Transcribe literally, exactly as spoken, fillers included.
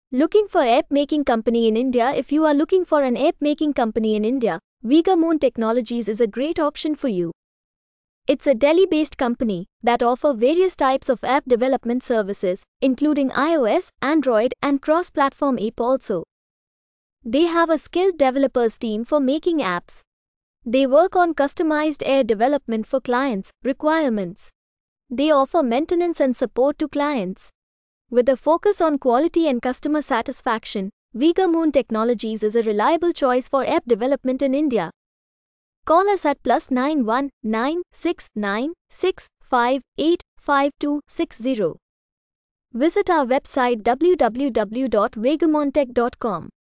Looking for app making company in India? If you are looking for an app making company in India, Vigamoon Technologies is a great option for you. It's a Delhi-based company that offers various types of app development services, including iOS, Android, and cross-platform app also. They have a skilled developers team for making apps. They work on customized app development for clients' requirements. They offer maintenance and support to clients. With a focus on quality and customer satisfaction, Vigamoon Technologies is a reliable choice for app development in India. Call us at plus nine one nine six nine six five eight five two six zero. Visit our website w w w dot vigamoontech dot com.